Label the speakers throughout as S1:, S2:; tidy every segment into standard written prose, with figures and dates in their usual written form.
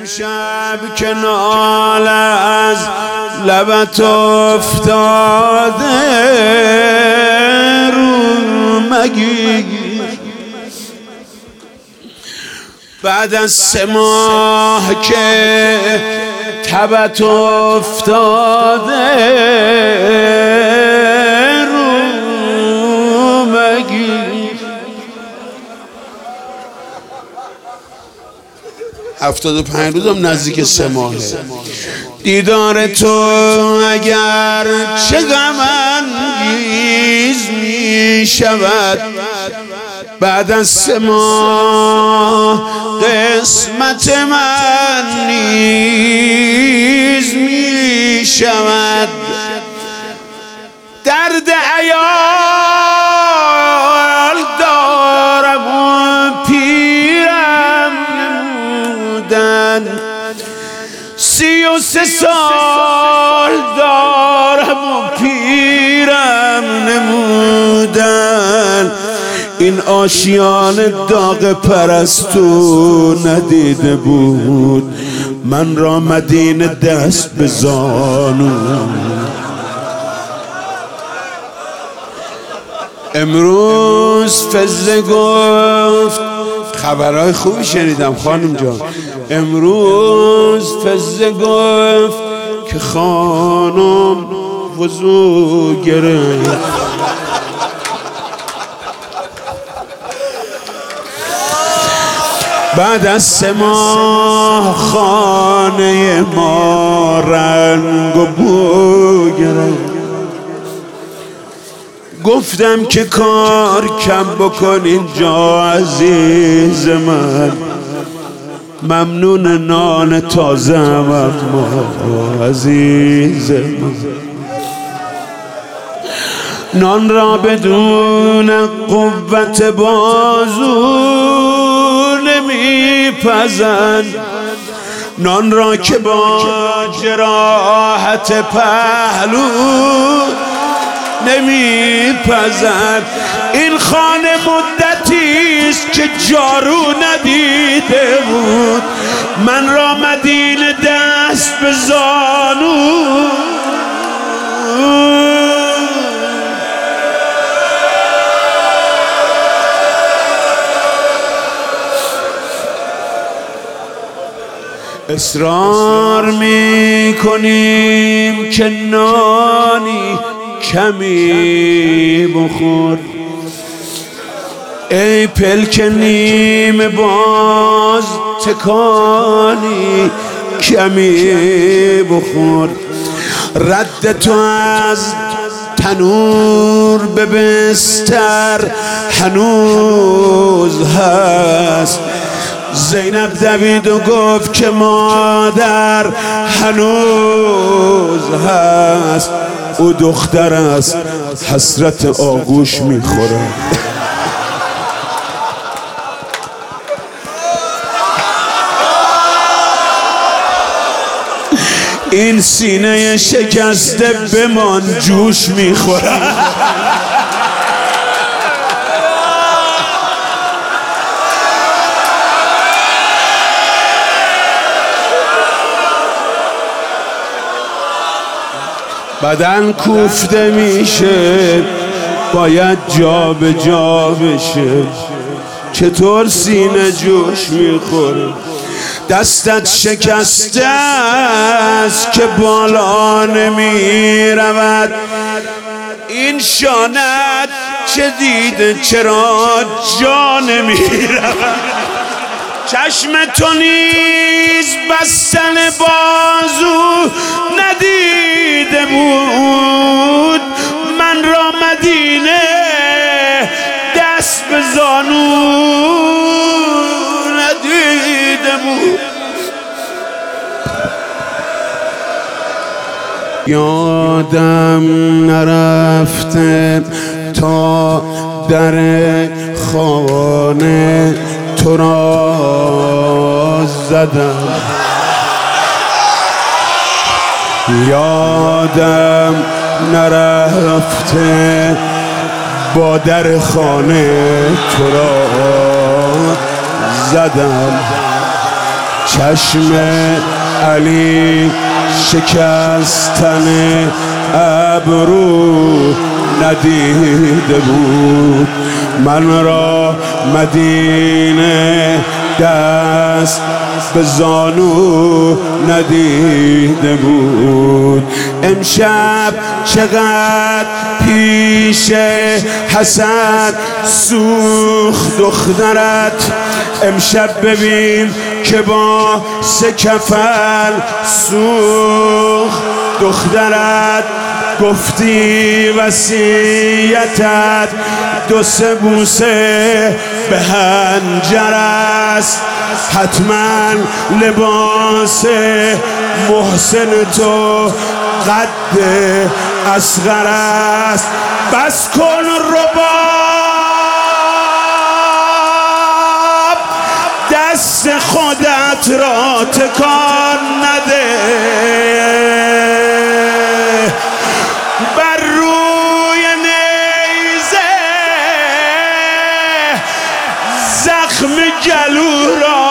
S1: امشب که نال از لبت افتاده رو مگیر، بعد از 3 ماه که تبت افتاده رو مگیر. 75 روزم نزدیک 3 ماهه. دیدار تو اگر چه غم انگیز می شود، بعد از 3 ماه قسمت من نیز می شود. درد عیال دارم و پیرم نمودن، 33 سال دارم و پیرم نمودن. این آشیان داغ پرستو ندیده بود، من را مدینه دست به زانو. امروز فزه گفت، خبرهای خوبی شنیدم خانم جان. امروز فزه گفت که خانم وضو گرفت. بعد از 3 ماه خانه ما رنگ و بو گرفت. گفتم که کار کم بکن اینجا عزیز من، ممنون نان تازه اما عزیز من. نان را بدون قوت بازو نمیپزند، نان را که با جراحت پهلو نمیپزند. این خانه مدتیست که جارو ندیده بود، من را مدینه دست به زانو. اصرار میکنیم که نانی کمی بخور، ای پلک نیم باز تکانی کمی بخور. رد تو از تنور به بستر هنوز هست. زینب دوید و گفت که مادر هنوز هست. او دختر است حسرت آغوش میخوره. این سینه شکسته بمان جوش میخوره. بدن کوفته میشه باید جا به جا بشه، چطور سینه جوش میخوره؟ دستت شکسته است که بالا نمیرود، این شانت چه دیده چرا جا نمیرود؟ چشم تو نیز بستن بازو ندیده بود، من را مدینه دست به زانو ندیده بود. یادم نرفته تا در خانه تو را زدم، یادم نرفته با در خانه تو را زدم. چشم علی شکستن ابرو ندیده بود، من را مدینه دست به زانو ندیده بود. امشب چقدر پیش حسن سوخت دخترت، امشب ببین که با سه کفن سوخت دخترت. گفتی وصیتت دو سه بوسه به هنجر است، حتما لباس محسن تو قد اصغر است. بس کن رباب، دست خودت را تکان نده، بر روی نیزه زخم گلو را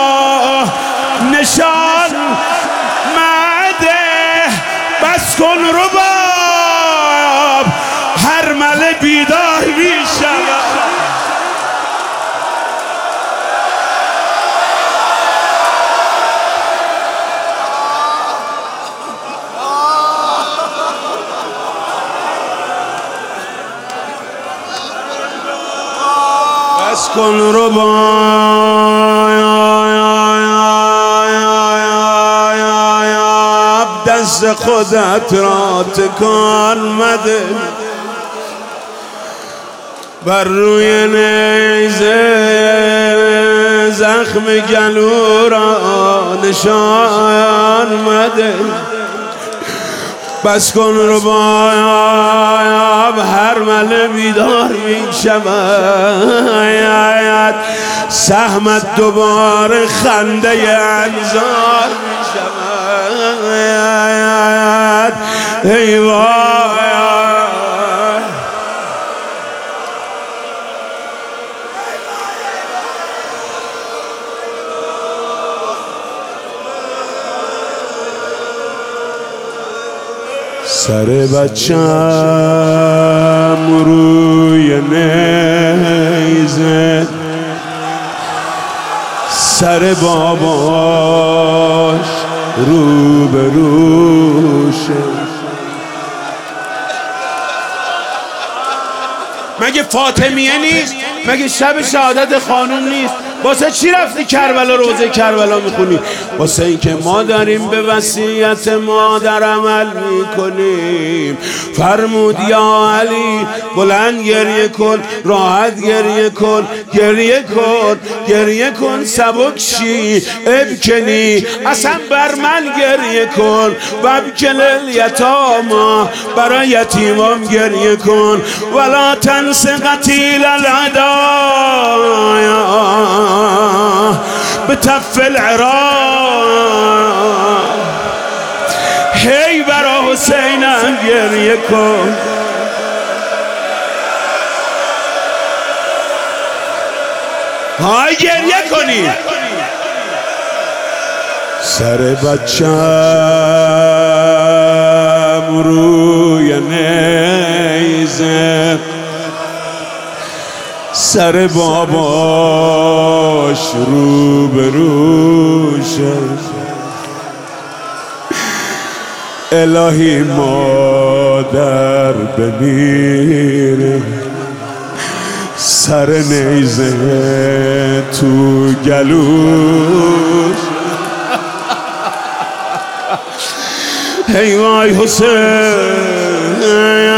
S1: نشان مده. بس کن رباب، هر مله بیدار میشود. بس کن رباب، دست خودت را تکان مده، بر روی نیزه زخم گلو را نشان مده. بس کن رباب، هر مله بیدار می شود، سهمت دوباره خنده انظار می شود. ای وای سر بچم روی نیزه، سر باباش رو به روشه. مگه فاطمیه نیست؟ مگه شب شهادت خانوم نیست؟ واسه چی رفتی کربلا روزه کربلا میخونی؟ واسه این که ما داریم به وصیت مادر عمل میکنیم. فرمود یا علی بلند گریه کن، راحت گریه کن، گریه کن، گریه کن، سبک شی، ابکنی، اصلا بر من گریه کن. و ابکل الیتاما، برای یتیمام گریه کن. ولا تنس قتیل العدایا بتف العراق. هی برا حسینم گریه کن. های گریه کنی. سر بچم روی نیزه، سر باباش رو به روشه. الهی مادر بمیره، سر نیزه تو گلوش. ای وای حسین